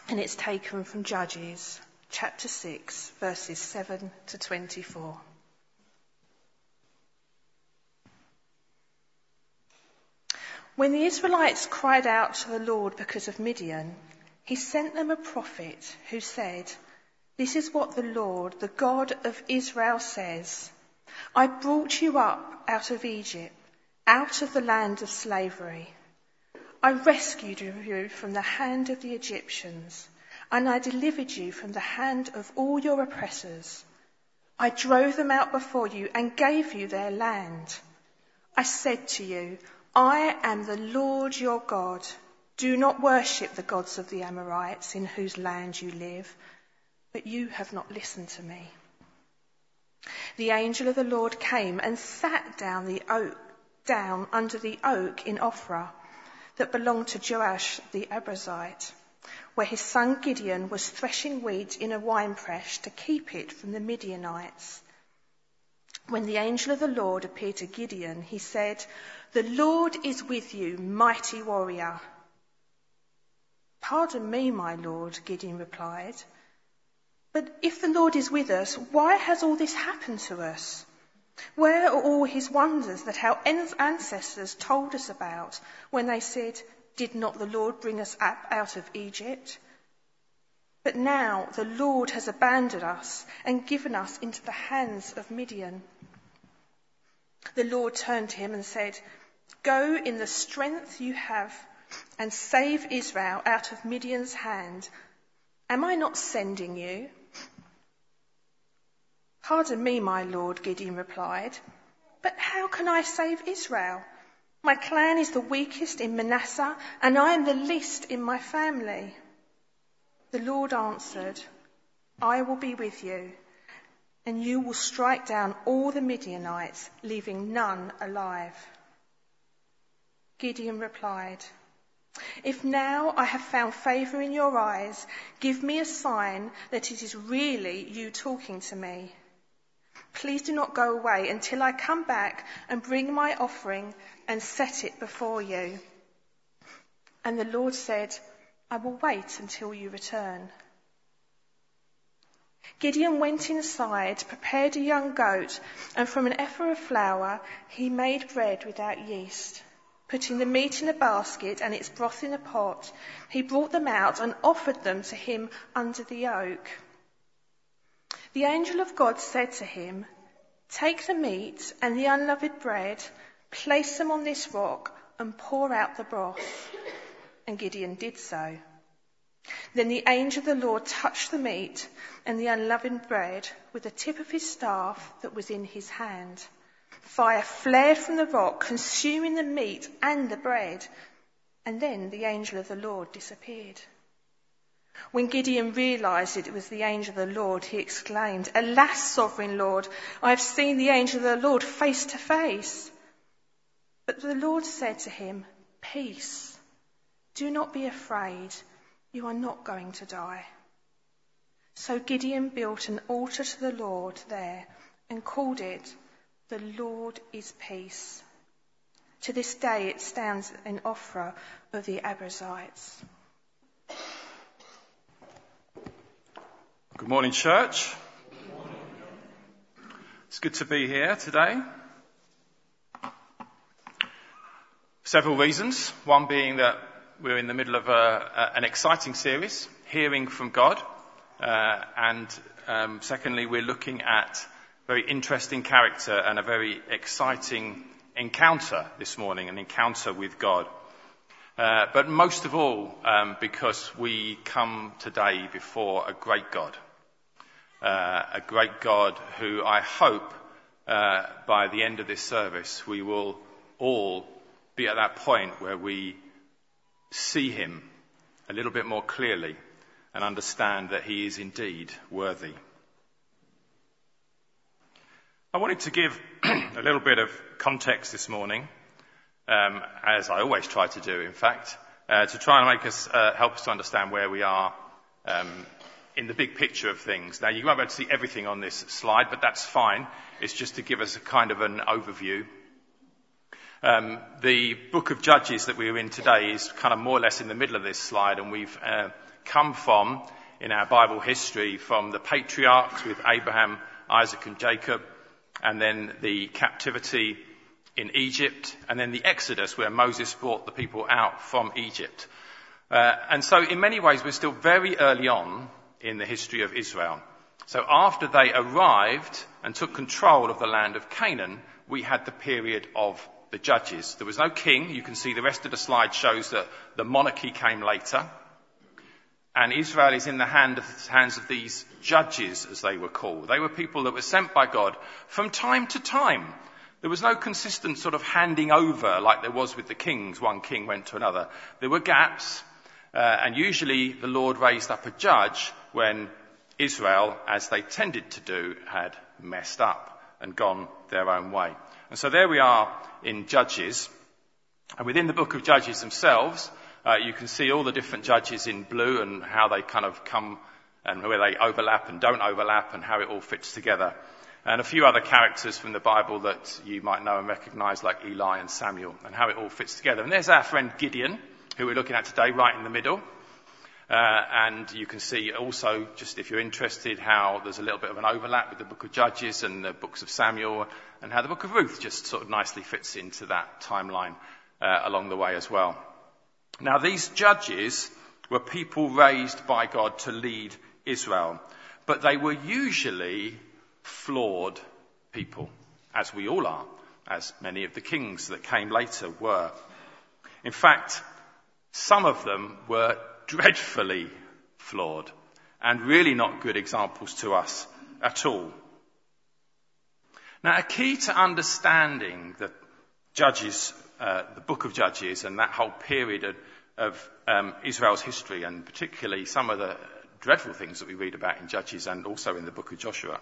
and it's taken from Judges chapter 6, verses 7 to 24. When the Israelites cried out to the Lord because of Midian, he sent them a prophet who said, "This is what the Lord, the God of Israel, says. I brought you up out of Egypt, out of the land of slavery. I rescued you from the hand of the Egyptians, and I delivered you from the hand of all your oppressors. I drove them out before you and gave you their land. I said to you, I am the Lord your God. Do not worship the gods of the Amorites in whose land you live, but you have not listened to me." The angel of the Lord came and sat down under the oak in Ophrah that belonged to Joash the Abiezrite, where his son Gideon was threshing wheat in a winepress to keep it from the Midianites. When the angel of the Lord appeared to Gideon, he said, "The Lord is with you, mighty warrior." "Pardon me, my lord," Gideon replied, "but if the Lord is with us, why has all this happened to us? Where are all his wonders that our ancestors told us about when they said, 'Did not the Lord bring us up out of Egypt?' But now the Lord has abandoned us and given us into the hands of Midian." The Lord turned to him and said, "Go in the strength you have and save Israel out of Midian's hand. Am I not sending you?" "Pardon me, my lord," Gideon replied, "but how can I save Israel? My clan is the weakest in Manasseh, and I am the least in my family." The Lord answered, "I will be with you, and you will strike down all the Midianites, leaving none alive." Gideon replied, "If now I have found favour in your eyes, give me a sign that it is really you talking to me. Please do not go away until I come back and bring my offering and set it before you." And the Lord said, "I will wait until you return." Gideon went inside, prepared a young goat, and from an ephah of flour he made bread without yeast. Putting the meat in a basket and its broth in a pot, he brought them out and offered them to him under the oak. The angel of God said to him, "Take the meat and the unleavened bread, place them on this rock and pour out the broth." And Gideon did so. Then the angel of the Lord touched the meat and the unleavened bread with the tip of his staff that was in his hand. Fire flared from the rock, consuming the meat and the bread, and then the angel of the Lord disappeared. When Gideon realised it was the angel of the Lord, he exclaimed, "Alas, sovereign Lord, I have seen the angel of the Lord face to face." But the Lord said to him, "Peace, do not be afraid, you are not going to die." So Gideon built an altar to the Lord there and called it, "The Lord is Peace." To this day it stands in Ophrah of the Abiezrites. Good morning, church. It's good to be here today. Several reasons. One being that we're in the middle of an exciting series, Hearing from God. And secondly, we're looking at a very interesting character and a very exciting encounter this morning, an encounter with God. But most of all, because we come today before a great God who I hope by the end of this service we will all be at that point where we see him a little bit more clearly and understand that he is indeed worthy. I wanted to give a little bit of context this morning, as I always try to do, in fact, to try and make us help us to understand where we are in the big picture of things. Now, you won't be able to see everything on this slide, but that's fine. It's just to give us a kind of an overview. The book of Judges that we are in today is kind of more or less in the middle of this slide, and we've come from, in our Bible history, from the patriarchs with Abraham, Isaac and Jacob, and then the captivity in Egypt, and then the Exodus where Moses brought the people out from Egypt. And so in many ways we're still very early on in the history of Israel. So after they arrived and took control of the land of Canaan, we had the period of the Judges. There was no king. You can see the rest of the slide shows that the monarchy came later. And Israel is in the hands of these judges, as they were called. They were people that were sent by God from time to time. There was no consistent sort of handing over like there was with the kings. One king went to another. There were gaps. And usually the Lord raised up a judge when Israel, as they tended to do, had messed up and gone their own way. And so there we are in Judges. And within the book of Judges themselves, you can see all the different judges in blue and how they kind of come and where they overlap and don't overlap and how it all fits together. And a few other characters from the Bible that you might know and recognise, like Eli and Samuel, and how it all fits together. And there's our friend Gideon, who we're looking at today, right in the middle. And you can see also, just if you're interested, how there's a little bit of an overlap with the book of Judges and the books of Samuel, and how the book of Ruth just sort of nicely fits into that timeline along the way as well. Now, these judges were people raised by God to lead Israel, but they were usually flawed people, as we all are, as many of the kings that came later were. In fact, some of them were dreadfully flawed and really not good examples to us at all. Now, a key to understanding the Judges, the book of Judges, and that whole period of Israel's history, and particularly some of the dreadful things that we read about in Judges and also in the book of Joshua,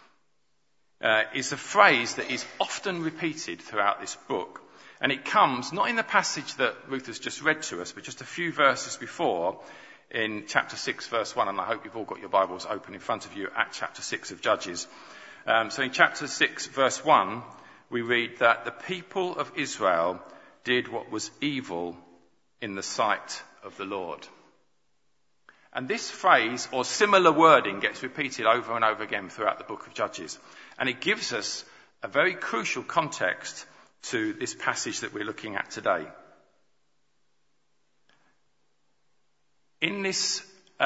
is a phrase that is often repeated throughout this book. And it comes not in the passage that Ruth has just read to us, but just a few verses before, in chapter 6, verse 1. And I hope you've all got your Bibles open in front of you at chapter 6 of Judges. So in chapter 6, verse 1, we read that the people of Israel did what was evil in the sight of the Lord. And this phrase, or similar wording, gets repeated over and over again throughout the book of Judges. And it gives us a very crucial context to this passage that we're looking at today. In this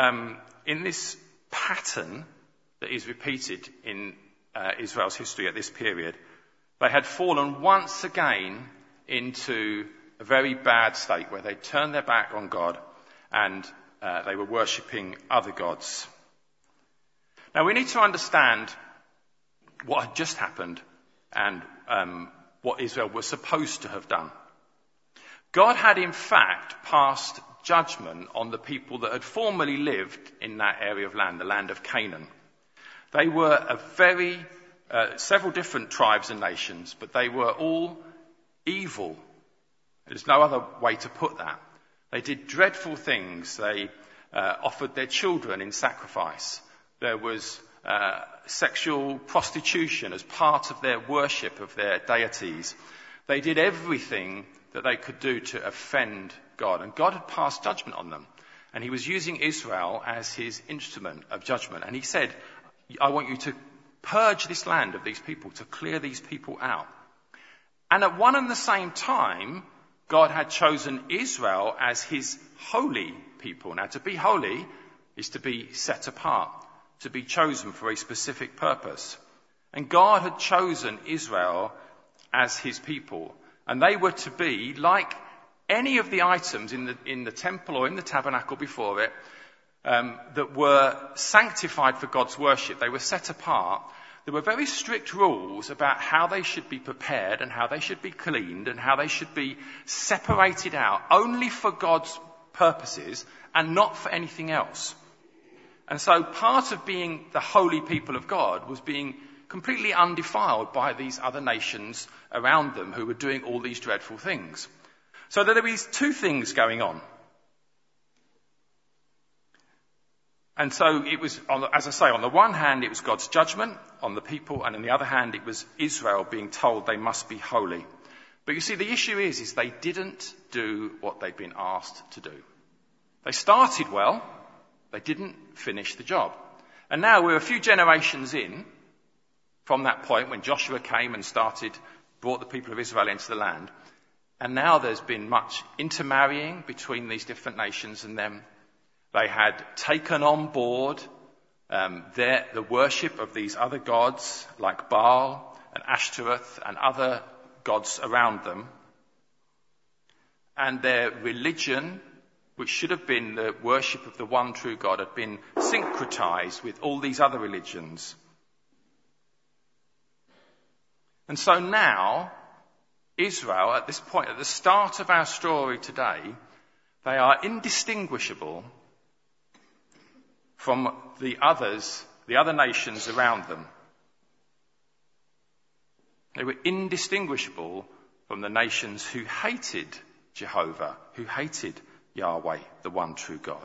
pattern that is repeated in Israel's history at this period, they had fallen once again into a very bad state where they turned their back on God and they were worshipping other gods. Now, we need to understand what had just happened and what Israel was supposed to have done. God had in fact passed judgment on the people that had formerly lived in that area of land, the land of Canaan. They were several different tribes and nations, but they were all evil. There's no other way to put that. They did dreadful things. They offered their children in sacrifice. There was sexual prostitution as part of their worship of their deities. They did everything that they could do to offend God. And God had passed judgment on them. And he was using Israel as his instrument of judgment. And he said, I want you to purge this land of these people, to clear these people out. And at one and the same time, God had chosen Israel as his holy people. Now, to be holy is to be set apart, to be chosen for a specific purpose. And God had chosen Israel as his people. And they were to be like any of the items in the temple or in the tabernacle before it that were sanctified for God's worship. They were set apart. There were very strict rules about how they should be prepared and how they should be cleaned and how they should be separated out only for God's purposes and not for anything else. And so part of being the holy people of God was being completely undefiled by these other nations around them who were doing all these dreadful things. So there were these two things going on. And so it was, as I say, on the one hand, it was God's judgment on the people, and on the other hand, it was Israel being told they must be holy. But you see, the issue is they didn't do what they'd been asked to do. They started well, they didn't finish the job. And now we're a few generations in from that point when Joshua came and brought the people of Israel into the land. And now there's been much intermarrying between these different nations and them. They had taken on board the worship of these other gods like Baal and Ashtoreth and other gods around them. And their religion, which should have been the worship of the one true God, had been syncretized with all these other religions. And so now, Israel, at this point, at the start of our story today, they are indistinguishable from the other nations around them. They were indistinguishable from the nations who hated Jehovah, who hated Yahweh, the one true God.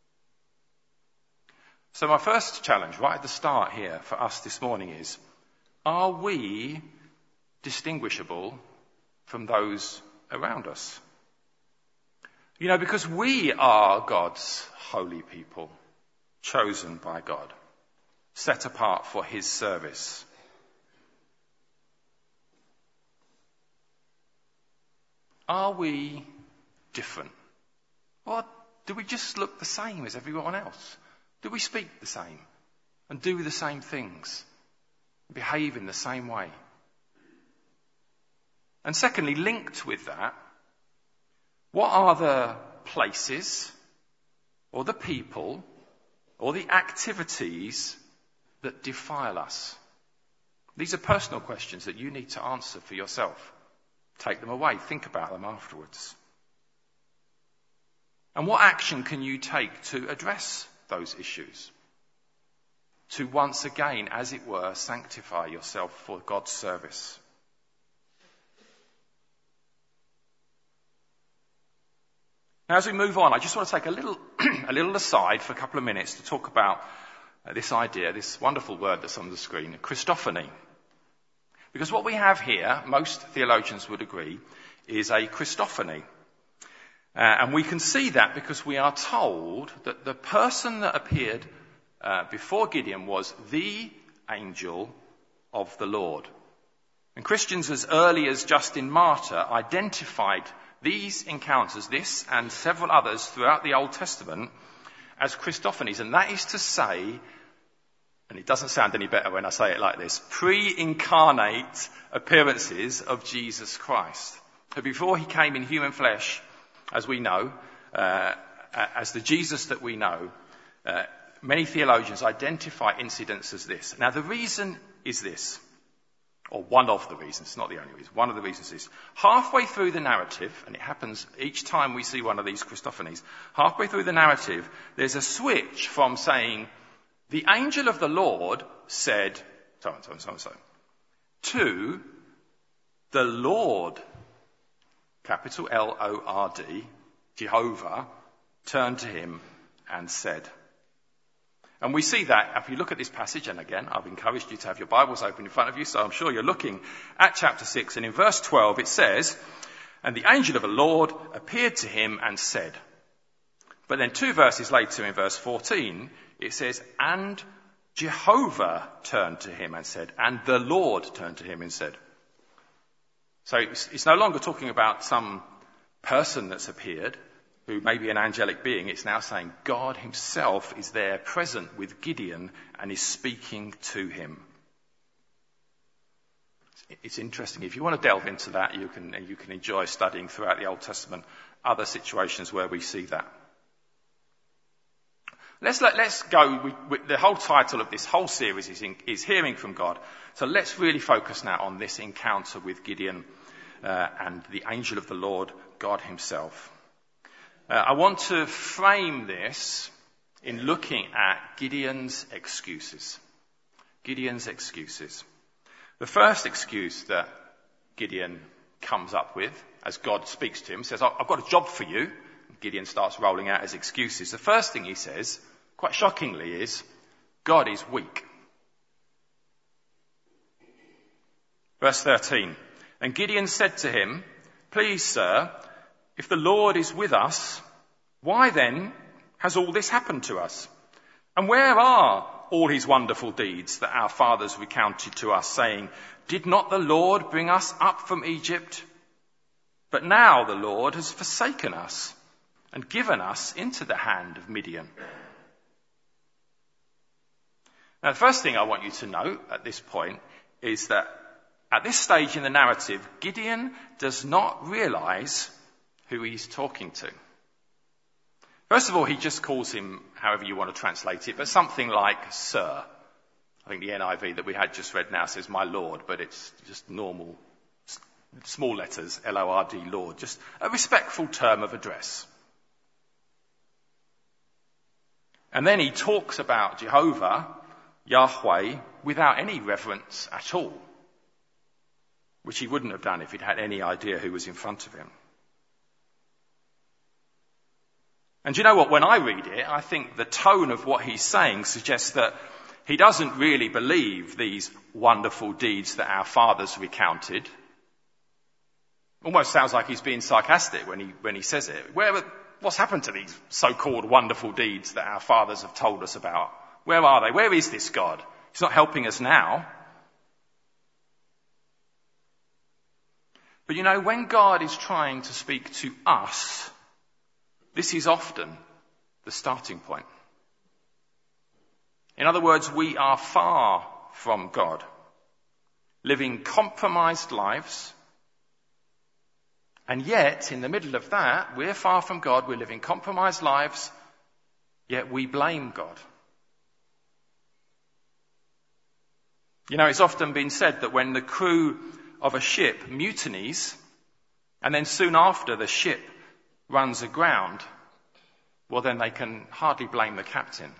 So my first challenge right at the start here for us this morning is, are we distinguishable from those around us? You know, because we are God's holy people, chosen by God, set apart for his service. Are we different? Or do we just look the same as everyone else? Do we speak the same and do the same things, behave in the same way? And secondly, linked with that, what are the places or the people or the activities that defile us? These are personal questions that you need to answer for yourself. Take them away, think about them afterwards. And what action can you take to address those issues? To once again, as it were, sanctify yourself for God's service. Now, as we move on, I just want to take a little aside for a couple of minutes to talk about this idea, this wonderful word that's on the screen, Christophany. Because what we have here, most theologians would agree, is a Christophany. And we can see that because we are told that the person that appeared before Gideon was the angel of the Lord. And Christians as early as Justin Martyr identified these encounters, this and several others throughout the Old Testament, as Christophanies. And that is to say, and it doesn't sound any better when I say it like this, pre-incarnate appearances of Jesus Christ. So before he came in human flesh, as we know, as the Jesus that we know, many theologians identify incidents as this. Now the reason is this, or one of the reasons, not the only reason, one of the reasons is, halfway through the narrative, and it happens each time we see one of these Christophanies, halfway through the narrative, there's a switch from saying, the angel of the Lord said, so and so and so and so, to the Lord, capital L-O-R-D, Jehovah, turned to him and said. And we see that, if you look at this passage, and again, I've encouraged you to have your Bibles open in front of you, so I'm sure you're looking at chapter 6, and in verse 12 it says, and the angel of the Lord appeared to him and said. But then 2 verses later in verse 14, it says, and Jehovah turned to him and said, and the Lord turned to him and said. So it's no longer talking about some person that's appeared, who may be an angelic being. It's now saying God himself is there present with Gideon and is speaking to him. It's interesting. If you want to delve into that, you can enjoy studying throughout the Old Testament other situations where we see that. Let's go with the whole title of this whole series is Hearing from God. So let's really focus now on this encounter with Gideon and the angel of the Lord, God himself. I want to frame this in looking at Gideon's excuses. Gideon's excuses. The first excuse that Gideon comes up with as God speaks to him, says, I've got a job for you. Gideon starts rolling out his excuses. The first thing he says, quite shockingly, is, God is weak. Verse 13, And Gideon said to him, "Please, sir, if the Lord is with us, why then has all this happened to us? And where are all his wonderful deeds that our fathers recounted to us, saying, 'Did not the Lord bring us up from Egypt?' But now the Lord has forsaken us and given us into the hand of Midian." Now, the first thing I want you to note at this point is that at this stage in the narrative, Gideon does not realise who he's talking to. First of all, he just calls him, however you want to translate it, but something like Sir. I think the NIV that we had just read now says my Lord, but it's just normal, small letters, Lord, Lord, just a respectful term of address. And then he talks about Jehovah, Yahweh, without any reverence at all, which he wouldn't have done if he'd had any idea who was in front of him. And do you know what? When I read it, I think the tone of what he's saying suggests that he doesn't really believe these wonderful deeds that our fathers recounted. Almost sounds like he's being sarcastic when he says it. What's happened to these so-called wonderful deeds that our fathers have told us about? Where are they? Where is this God? He's not helping us now. But you know, when God is trying to speak to us, this is often the starting point. In other words, we are far from God, living compromised lives, and yet, in the middle of that, we're far from God, we're living compromised lives, yet we blame God. You know, it's often been said that when the crew of a ship mutinies, and then soon after the ship runs aground, well then they can hardly blame the captain.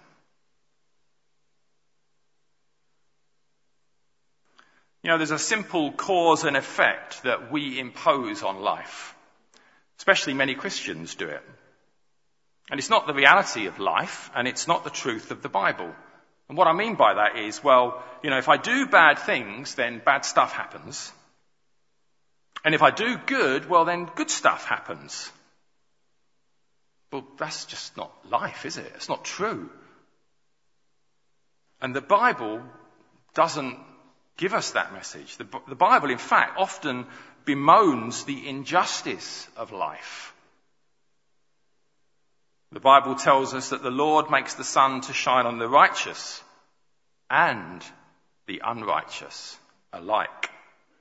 You know, there's a simple cause and effect that we impose on life. Especially many Christians do it. And it's not the reality of life, and it's not the truth of the Bible. And what I mean by that is, well, you know, if I do bad things, then bad stuff happens. And if I do good, well then good stuff happens. Well, that's just not life, is it? It's not true. And the Bible doesn't give us that message. The Bible, in fact, often bemoans the injustice of life. The Bible tells us that the Lord makes the sun to shine on the righteous and the unrighteous alike.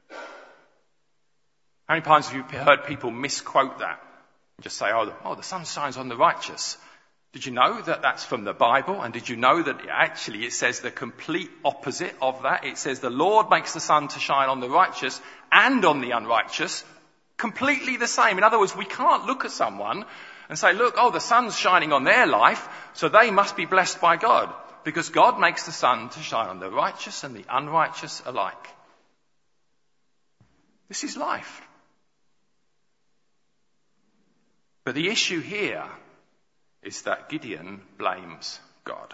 How many times have you heard people misquote that? Just say, oh, the sun shines on the righteous. Did you know that that's from the Bible? And did you know that actually it says the complete opposite of that? It says the Lord makes the sun to shine on the righteous and on the unrighteous. Completely the same. In other words, we can't look at someone and say, look, the sun's shining on their life, so they must be blessed by God. Because God makes the sun to shine on the righteous and the unrighteous alike. This is life. But the issue here is that Gideon blames God.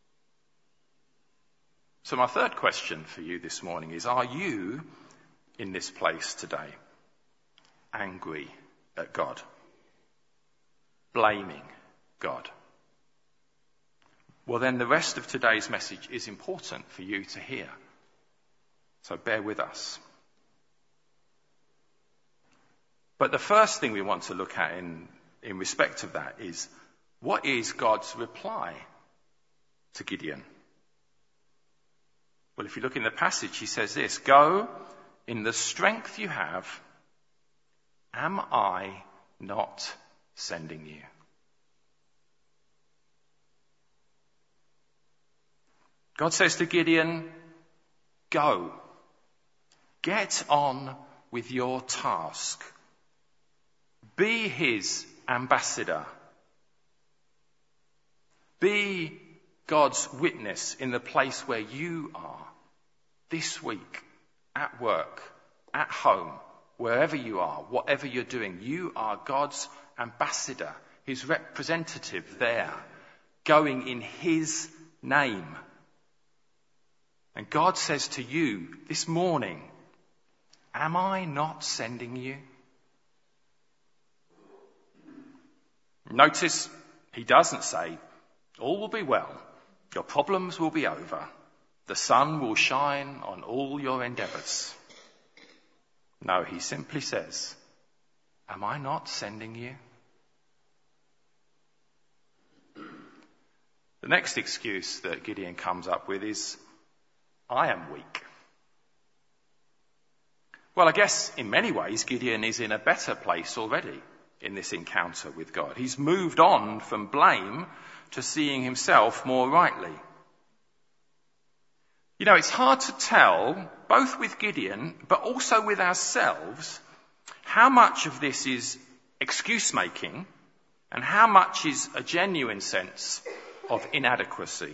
So my third question for you this morning is, are you in this place today angry at God? Blaming God? Well, then the rest of today's message is important for you to hear. So bear with us. But the first thing we want to look at in respect of that is, what is God's reply to Gideon? Well, if you look in the passage, he says this: "Go in the strength you have. Am I not sending you?" God says to Gideon, go. Get on with your task. Be his ambassador. Be God's witness in the place where you are this week, at work, at home, wherever you are, whatever you're doing. You are God's ambassador, his representative there, going in his name. And God says to you this morning, am I not sending you? Notice he doesn't say, all will be well, your problems will be over, the sun will shine on all your endeavours. No, he simply says, am I not sending you? The next excuse that Gideon comes up with is, I am weak. Well, I guess in many ways Gideon is in a better place already in this encounter with God. He's moved on from blame to seeing himself more rightly. You know, it's hard to tell, both with Gideon, but also with ourselves, how much of this is excuse-making and how much is a genuine sense of inadequacy.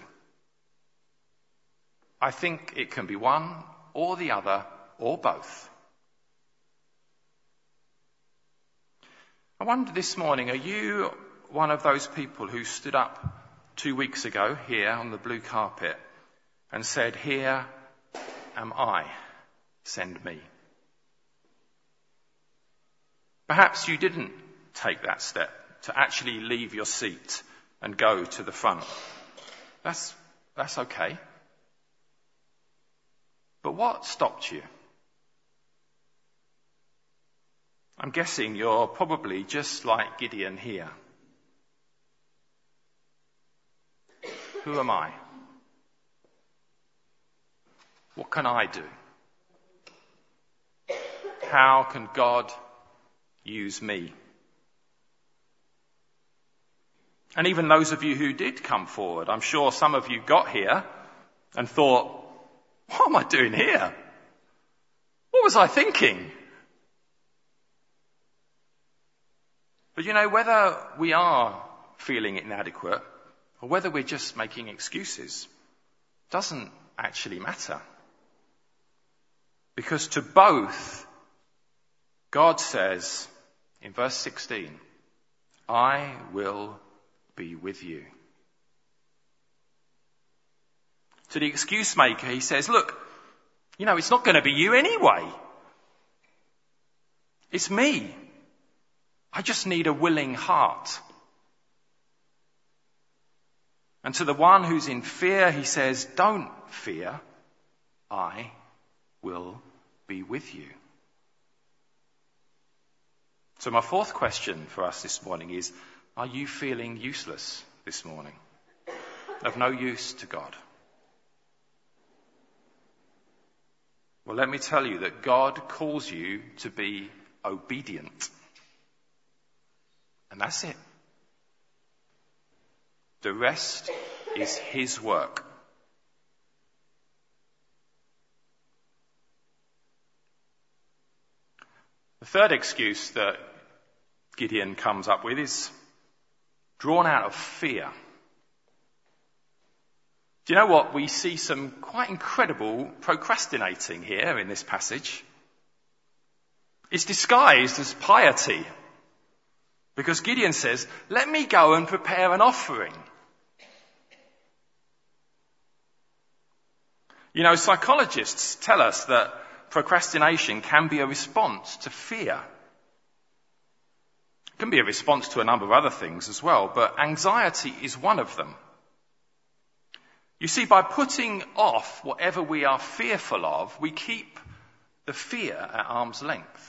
I think it can be one or the other or both. I wonder this morning, are you one of those people who stood up 2 weeks ago here on the blue carpet and said, here am I, send me? Perhaps you didn't take that step to actually leave your seat and go to the front. That's okay. But what stopped you? I'm guessing you're probably just like Gideon here. Who am I? What can I do? How can God use me? And even those of you who did come forward, I'm sure some of you got here and thought, what am I doing here? What was I thinking? But you know, whether we are feeling inadequate or whether we're just making excuses doesn't actually matter. Because to both, God says in verse 16, I will be with you. To the excuse maker, he says, look, you know, it's not going to be you anyway. It's me. I just need a willing heart. And to the one who's in fear, he says, don't fear. I will be with you. So my fourth question for us this morning is, are you feeling useless this morning? Of no use to God? Well, let me tell you that God calls you to be obedient. And that's it. The rest is his work. The third excuse that Gideon comes up with is drawn out of fear. Do you know what? We see some quite incredible procrastinating here in this passage. It's disguised as piety. Because Gideon says, let me go and prepare an offering. You know, psychologists tell us that procrastination can be a response to fear. It can be a response to a number of other things as well, but anxiety is one of them. You see, by putting off whatever we are fearful of, we keep the fear at arm's length.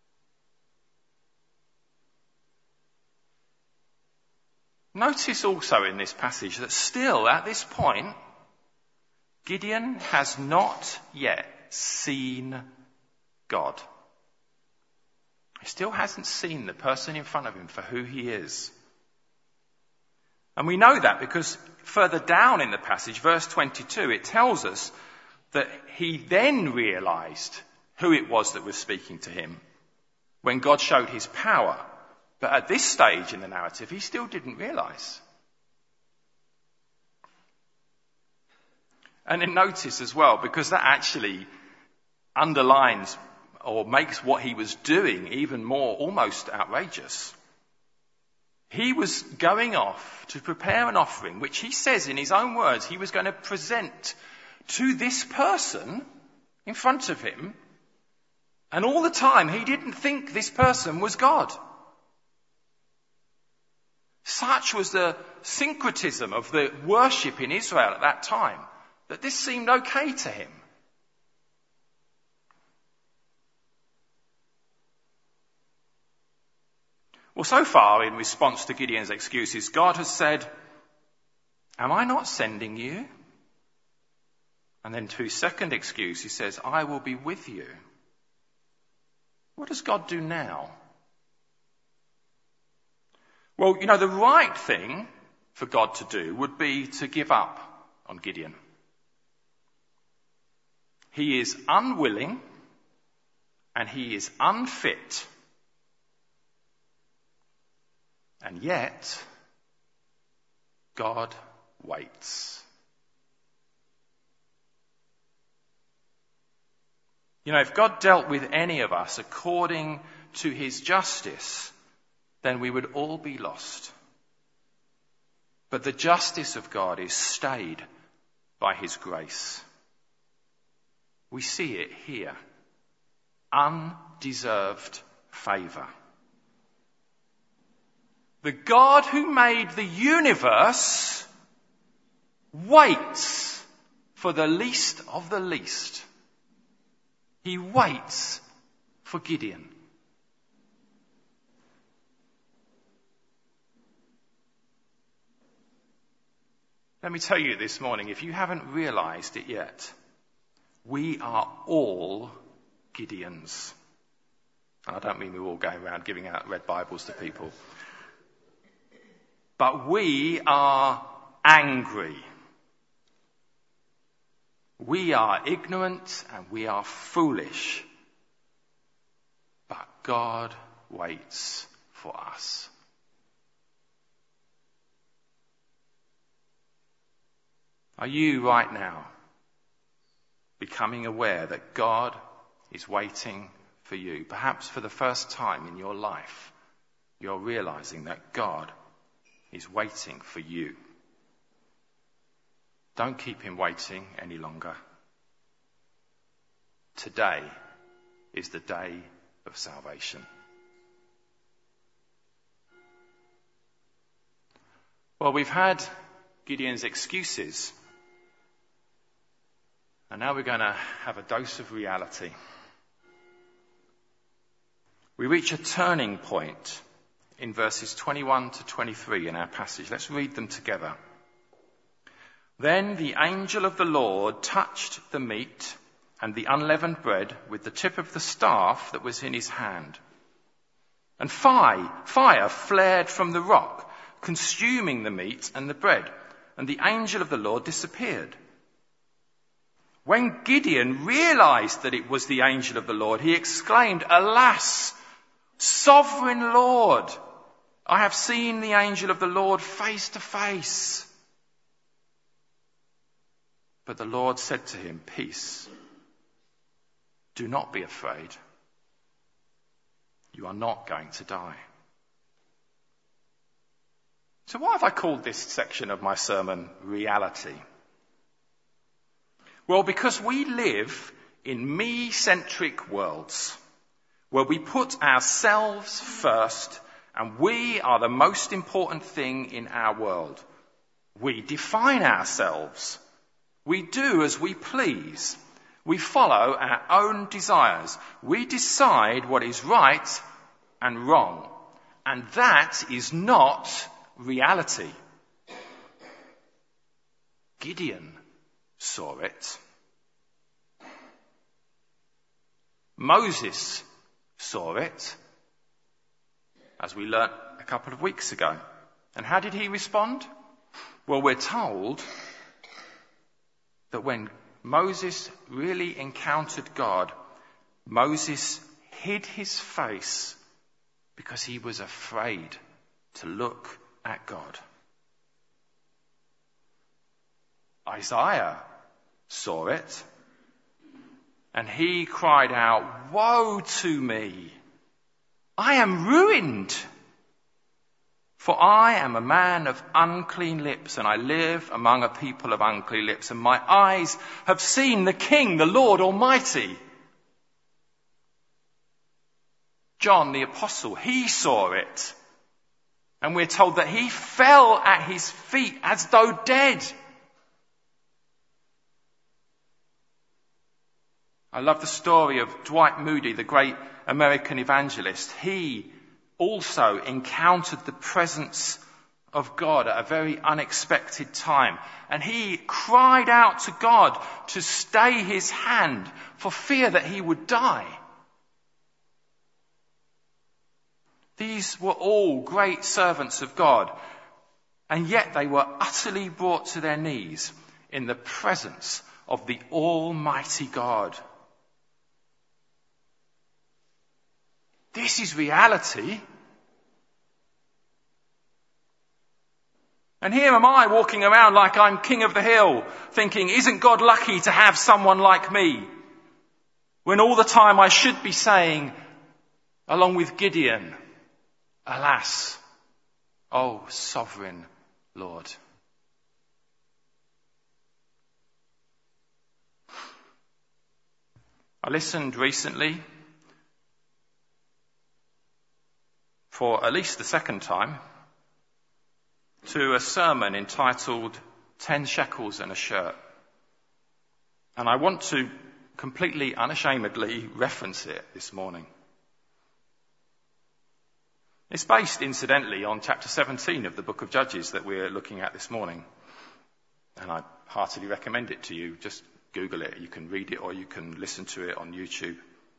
Notice also in this passage that still at this point, Gideon has not yet seen God. He still hasn't seen the person in front of him for who he is. And we know that because further down in the passage, verse 22, it tells us that he then realized who it was that was speaking to him when God showed his power. But at this stage in the narrative, he still didn't realize. And then notice as well, because that actually underlines or makes what he was doing even more almost outrageous. He was going off to prepare an offering, which he says in his own words, he was going to present to this person in front of him And all the time, he didn't think this person was God. Such was the syncretism of the worship in Israel at that time, that this seemed okay to him. Well, so far, in response to Gideon's excuses, God has said, "Am I not sending you?" And then to his second excuse, he says, "I will be with you." What does God do now? Well, the right thing for God to do would be to give up on Gideon. He is unwilling and he is unfit. And yet, God waits. If God dealt with any of us according to his justice, then we would all be lost. But the justice of God is stayed by his grace. We see it here. Undeserved favour. The God who made the universe waits for the least of the least. He waits for Gideon. Let me tell you this morning, if you haven't realised it yet, we are all Gideons. And I don't mean we're all going around giving out red Bibles to people. But we are angry. We are ignorant and we are foolish. But God waits for us. Are you right now becoming aware that God is waiting for you? Perhaps for the first time in your life, you're realising that God is waiting for you. Don't keep him waiting any longer. Today is the day of salvation. Well, we've had Gideon's excuses. And now we're going to have a dose of reality. We reach a turning point in verses 21 to 23 in our passage. Let's read them together. Then the angel of the Lord touched the meat and the unleavened bread with the tip of the staff that was in his hand. And fire flared from the rock, consuming the meat and the bread, and the angel of the Lord disappeared. When Gideon realised that it was the angel of the Lord, he exclaimed, "Alas, sovereign Lord, I have seen the angel of the Lord face to face." But the Lord said to him, "Peace. Do not be afraid. You are not going to die." So why have I called this section of my sermon Reality? Well, because we live in me-centric worlds where we put ourselves first and we are the most important thing in our world. We define ourselves. We do as we please. We follow our own desires. We decide what is right and wrong. And that is not reality. Gideon saw it. Moses saw it, as we learnt a couple of weeks ago. And how did he respond? Well, we're told that when Moses really encountered God, Moses hid his face because he was afraid to look at God. Isaiah saw it, and he cried out, "Woe to me! I am ruined, for I am a man of unclean lips, and I live among a people of unclean lips, and my eyes have seen the King, the Lord Almighty." John the Apostle, he saw it. And we're told that he fell at his feet as though dead. I love the story of Dwight Moody, the great American evangelist. He also encountered the presence of God at a very unexpected time. And he cried out to God to stay his hand for fear that he would die. These were all great servants of God, and yet they were utterly brought to their knees in the presence of the Almighty God. This is reality. And here am I walking around like I'm king of the hill, thinking, isn't God lucky to have someone like me? When all the time I should be saying, along with Gideon, alas, O sovereign Lord. I listened recently for at least the second time to a sermon entitled 10 Shekels and a Shirt. And I want to completely unashamedly reference it this morning. It's based, incidentally, on chapter 17 of the book of Judges that we're looking at this morning. And I heartily recommend it to you. Just Google it. You can read it or you can listen to it on YouTube.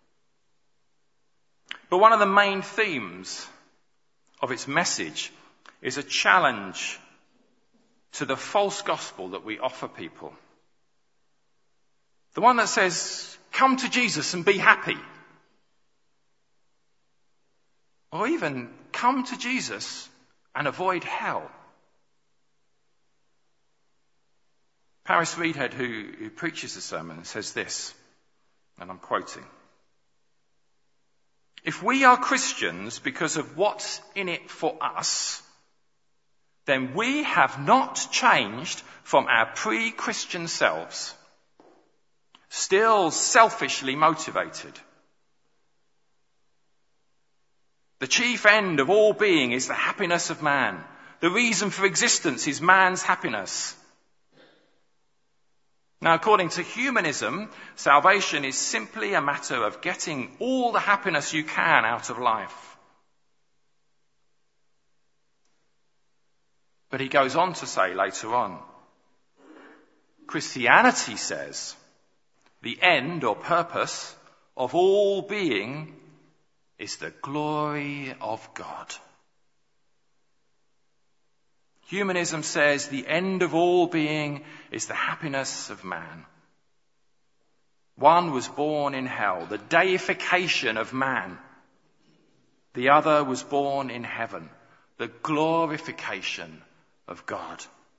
But one of the main themes of its message is a challenge to the false gospel that we offer people. The one that says, come to Jesus and be happy. Or even, come to Jesus and avoid hell. Paris Reidhead, who preaches the sermon, says this, and I'm quoting. If we are Christians because of what's in it for us, then we have not changed from our pre-Christian selves, still selfishly motivated. The chief end of all being is the happiness of man. The reason for existence is man's happiness. Now, according to humanism, salvation is simply a matter of getting all the happiness you can out of life. But he goes on to say later on, Christianity says the end or purpose of all being is the glory of God. Humanism says the end of all being is the happiness of man. One was born in hell, the deification of man. The other was born in heaven, the glorification of God.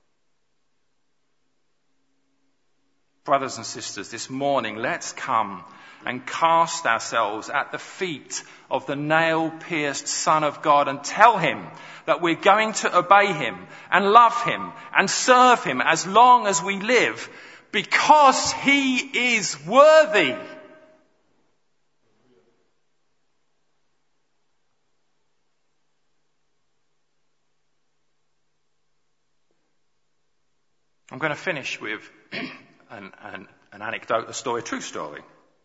Brothers and sisters, this morning, let's come and cast ourselves at the feet of the nail-pierced Son of God and tell him that we're going to obey him and love him and serve him as long as we live because he is worthy. I'm going to finish with an anecdote, a story, a true story.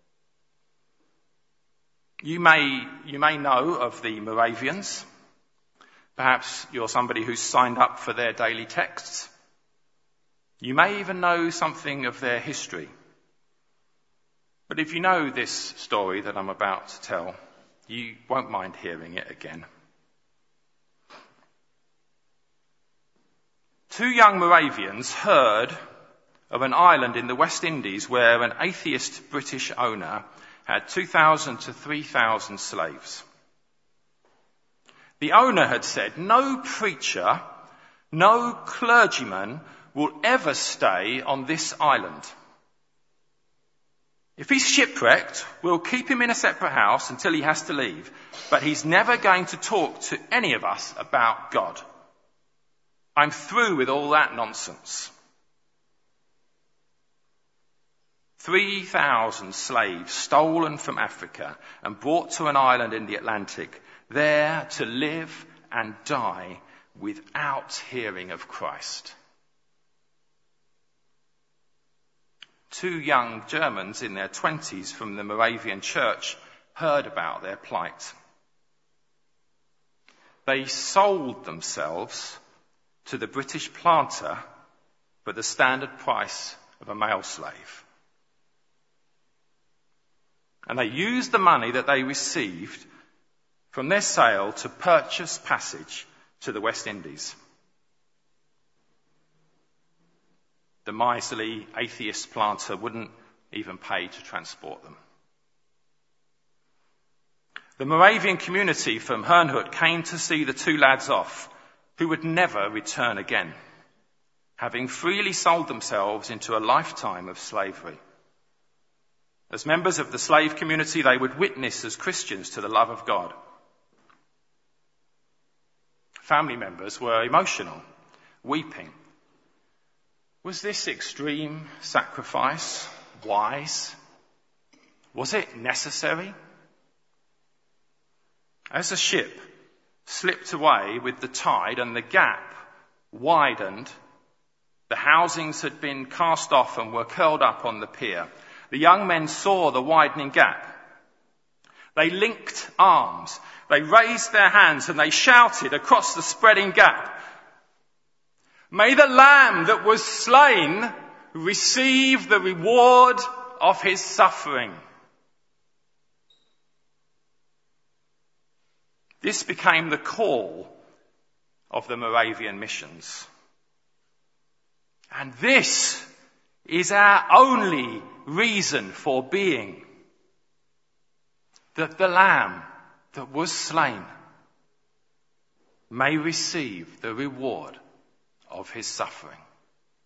You may know of the Moravians. Perhaps you're somebody who's signed up for their daily texts. You may even know something of their history. But if you know this story that I'm about to tell, you won't mind hearing it again. Two young Moravians heard of an island in the West Indies where an atheist British owner had 2,000 to 3,000 slaves. The owner had said, no preacher, no clergyman will ever stay on this island. If he's shipwrecked, we'll keep him in a separate house until he has to leave, but he's never going to talk to any of us about God. I'm through with all that nonsense. 3,000 slaves stolen from Africa and brought to an island in the Atlantic, there to live and die without hearing of Christ. 2 young Germans in their 20s from the Moravian church heard about their plight. They sold themselves to the British planter for the standard price of a male slave. And they used the money that they received from their sale to purchase passage to the West Indies. The miserly atheist planter wouldn't even pay to transport them. The Moravian community from Herrnhut came to see the 2 lads off, who would never return again, having freely sold themselves into a lifetime of slavery. As members of the slave community, they would witness as Christians to the love of God. Family members were emotional, weeping. Was this extreme sacrifice wise? Was it necessary? As the ship slipped away with the tide and the gap widened, the housings had been cast off and were curled up on the pier. The young men saw the widening gap. They linked arms, they raised their hands and they shouted across the spreading gap, "May the Lamb that was slain receive the reward of his suffering." This became the call of the Moravian missions. And this is our only reason for being, that the Lamb that was slain may receive the reward of his suffering.